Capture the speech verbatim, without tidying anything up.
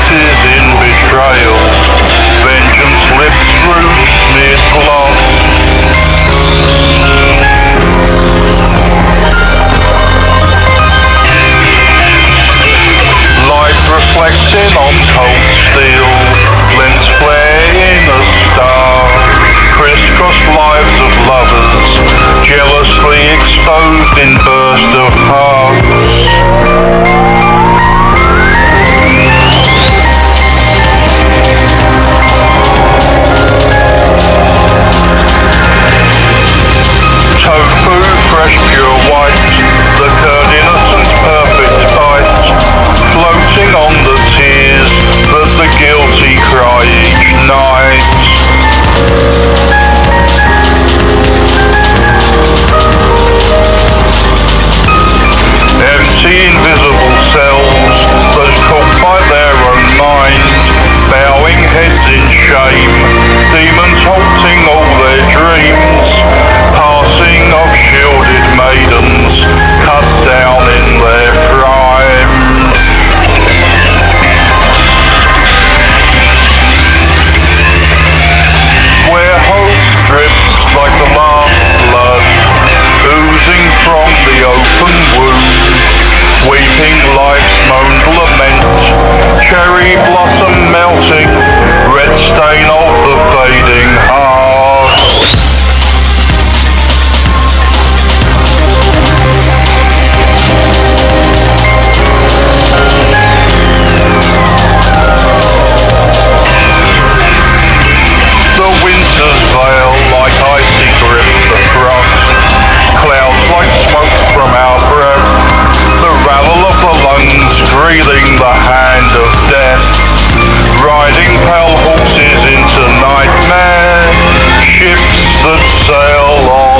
faces in betrayal. Vengeance lives through smeared glass. Light reflecting on cold steel, lens flaring a star. Crisscross lives of lovers, jealously exposed in burst of hearts. Tofu, fresh pure white, the curd innocence perfect bite, floating on the tears that the guilty cry each night. Empty invisible cells, those caught by their own mind, bowing heads in shame, demons halting all their dreams, passing of shielded maidens, cut down in their prime. Where hope drips like the last blood, oozing from the open wound, weeping life's moaned lament, cherry blossom melting, red stain of the fading heart. The winter's veil like icy grip the frost, clouds like smoke from our breath, the rattle of the lungs breathing the hand of death, riding pale horses into nightmare, ships that sail on